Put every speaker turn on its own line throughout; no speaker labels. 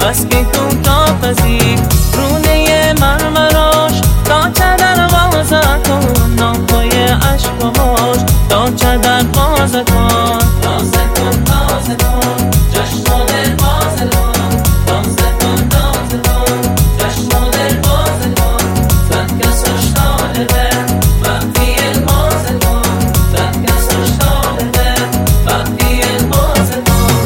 بس که کوتاه پذیر رونه مرمراش تا چه دروازه کن نامهای عشق و هاش تا چه دروازه کن تازه کن تازه کن جشن و دل بازه کن تازه کن تازه کن جشن و دل بازه کن زد کسش طالبه وقتی المازه کن زد کسش طالبه وقتی المازه کن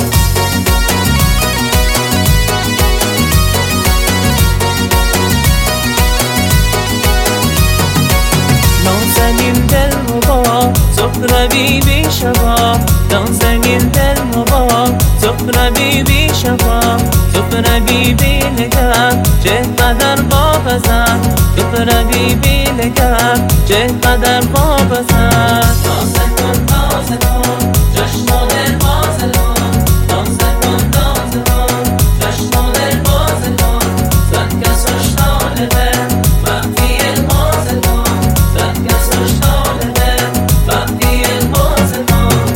نازنین دل مبا زهره بیبی شبا نازنین دل مبا زهره بیبی شبا زهره بیبی نگر چه قدر بابزن زهره بیبی نگر چه قدر بابزن تازه کن تازه کن جشن و دل بازه کن تازه کن تازه کن جشن و دل بازه کن زد کسش طالبه وقتی المازه کن زد کسش طالبه وقتی المازه کن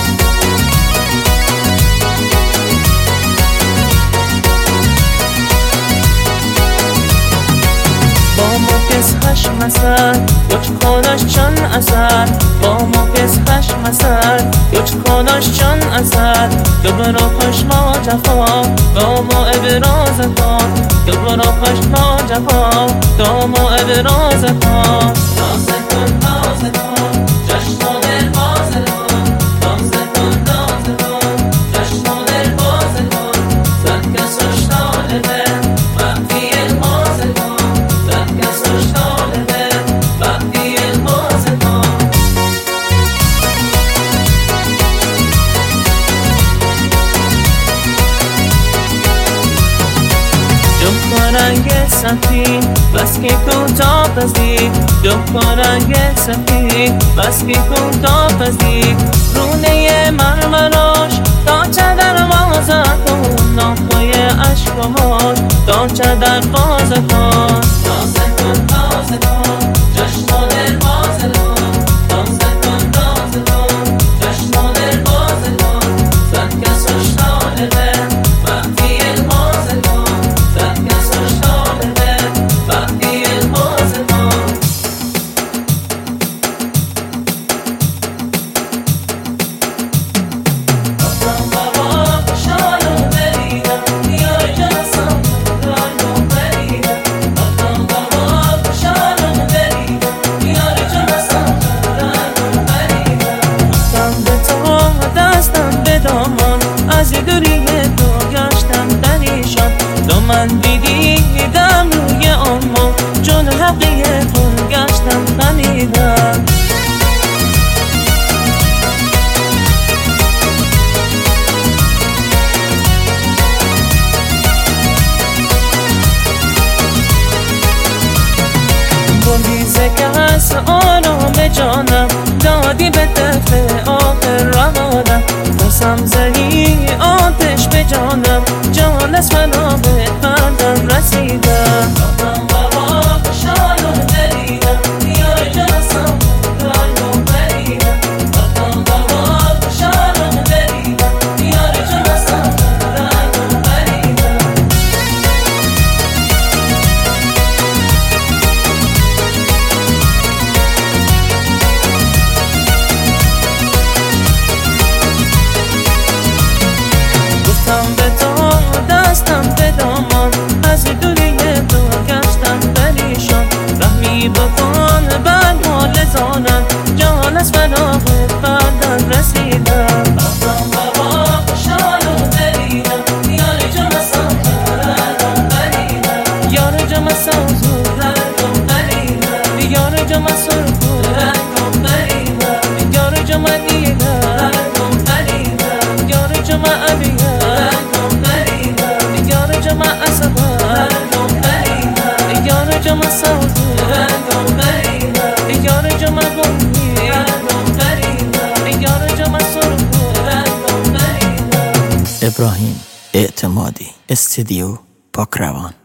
با ما کس خشم اثر یوچ خانش چون اثر با ما کس خشم اثر یوچ خانش چون اثر دوباره خوش ما جفا با ما ابراز کن دوباره خوش ما جفا با ما ابراز کن تازه کن تازه کن جشن و دل بازه کن تازه کن تازه کن جشن و دل بازه کن زد کسش طالبه وقتی المازه کن زد کسش طالبه وقتی المازه کن جم رنگ سفید بس که کوتاه پذیر جم رنگ سفید بس که کوتاه پذیر رونه مرمراش تا چه دروازه کن نامهای عشق و هاش تا چه دروازه کن تازه کن تازه کن جشن و دل بازه کن تازه کن تازه کن جشن و دل بازه کن زد کسش طالبه وقتی المازه کن زد کسش طالبه وقتی المازه کن رفتم بابا خوشحالم بریدم دیار جنسم رنگم بریدم رفتم بابا خوشحالم بریدم دیار جنسم رنگم بریدم گفتم به تو دستم به دامان از دوری تو گشتم پریشان تو من دیدم روی آما چون حقی تو گشتم غمیدم بولیزه که هست آرام جانم دادی به طرف آخر روانم بسم زدی آتش به جانم جان از فنا به قلبم رسیدم رفتم بابا خوشحالم بریدم دیار جنسم رنگم بریدم رفتم بابا خوشحالم بریدم دیار جنسم رنگم بریدم گفتم به تو دستم به دامان از دوری تو گشتم پریشان رحمی بکن بر حال زانم جان از فراغ قلبم رسیدم رفتم بابا خوشحالم بریدم دیار جمعسم رنگم بریدم یار جمعسم رنگم بریدم دیار جمعسم رنگم بریدم یار جمع دیدم رنگم بریدم یار جمع عبیدم رنگم بریدم یار جمع عصبم رنگم بریدم یار جمع سوز رنگم بریدم یار جمع گمی رنگم بریدم یار جمع سرخ رنگم بریدم.
ابراهیم اعتمادی استودیو پاکروان.